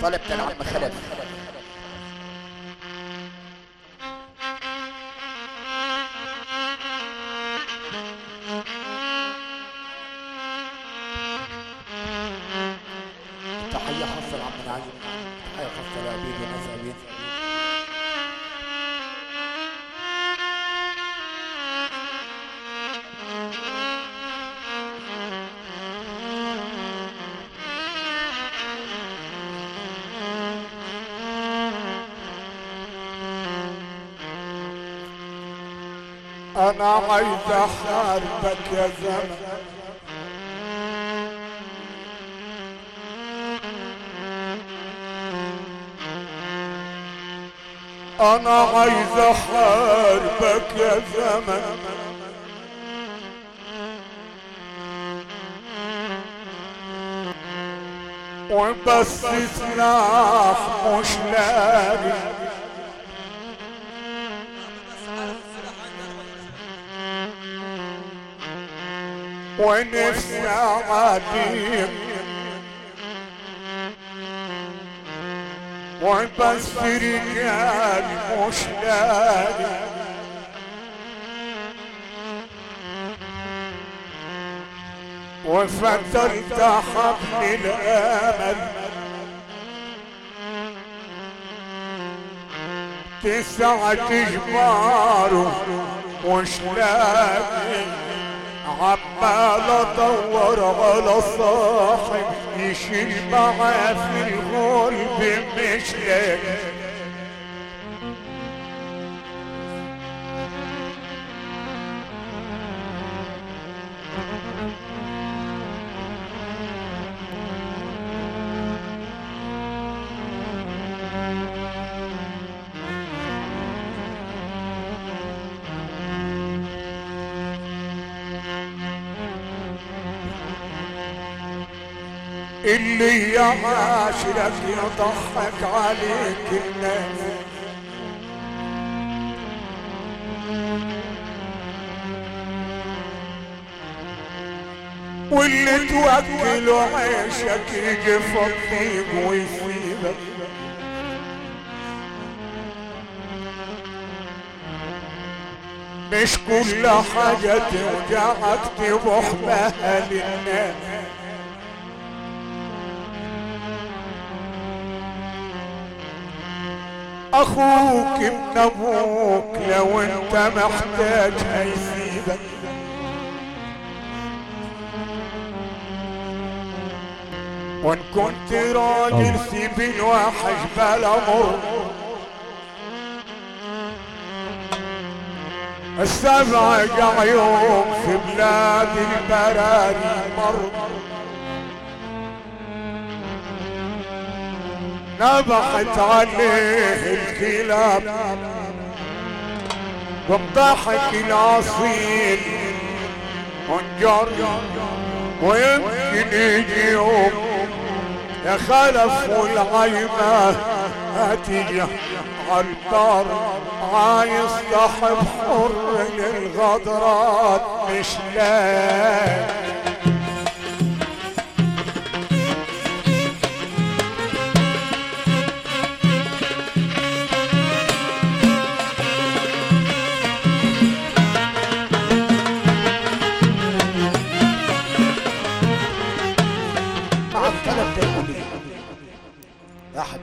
طلب تلعب خلف. تحية خاصة لعم العزيز، تحية خاصة لأبيدي ناس انا عايز احاربك يا زمن، انا عايز احاربك يا زمن، وبس سلاح مش لاقي، ونفسي اعاديك وبس رجال مش لاقي، وفتلت حبل الامل تسعة جباره مش لاقي، عمال ادور على صاحب يشيل معاه في الغلب مش لاقي. اللي يعاشرك يضحك عليك الناس، واللي توكله عيشك يجي فضيك ويسيبك، مش كل حاجة توجعك تروح بها للناس. اخوك ابن ابوك لو انت محتاج هيسيبك، وان كنت راجل سيب الوحش بلا مر، السبع يوم في بلاد البراري مر، نبحت عليه الكلاب والضحك الاصيل وانجر، ويمكن يجي يوم يا خلف والعيمة هتيجي عالدار، عايز صاحب حر للغدرات مش لاقي. أحد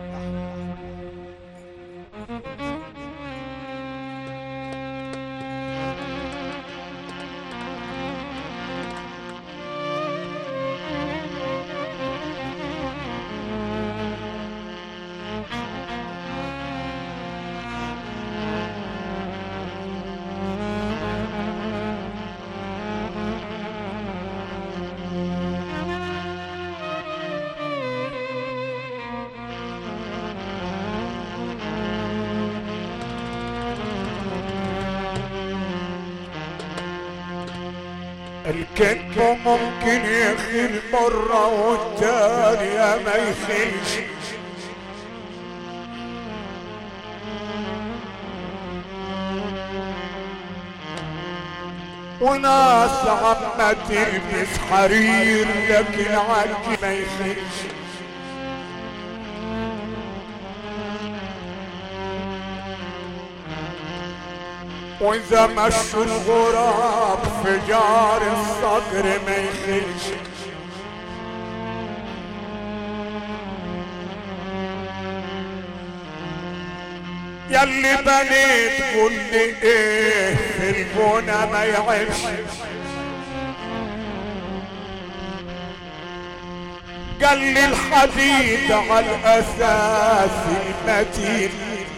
الكذب ممكن يخيل مرة والتانية ما يخيلش، وناس عما تلبس حرير لكن عالجي ما يخيلش، واذا مشوا الغراب في جار الصقر ما يخلش. ياللي بنيت قول لي ايه في البنا ما يعيبش. قال لي الحديد على الاساس المتين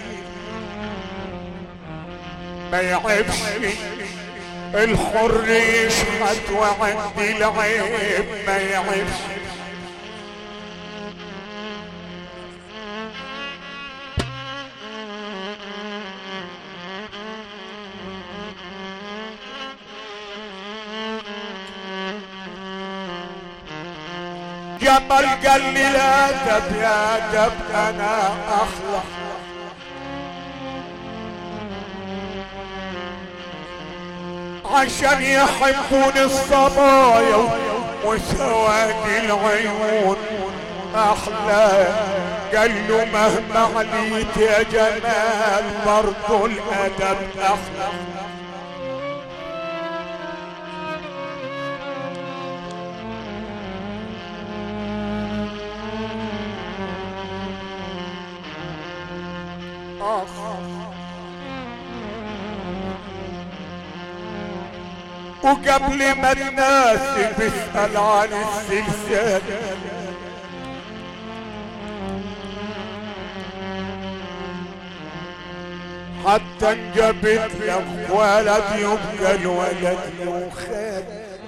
ما يعيبش. الحر يشحت وعندي العيب ما يعيبش. جمل قال لي لا دب يا دب انا اخلق. عشان يحبون الصبايا وسواد العيون احلى. قال له مهما عليت يا جمال برضو الادب اخلق. وقبل ما الناس بيسأل عن السلسال حتى انجبت لك ولد يبقى الولد له خال.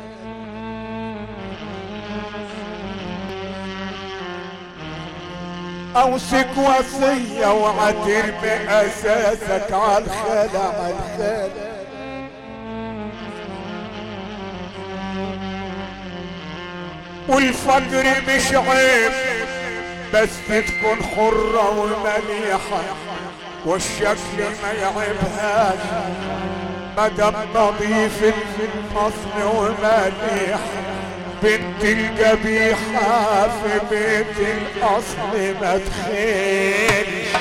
اوصك وصية وعترمي اساسك عالخال عالخال. والفقر مش عيب بس تكون حرة ومليحة والشكل ما يعيبهاش مدام نظيف في الفصل ومليح. بنت القبيحة في بيت الأصل ما تخيلش.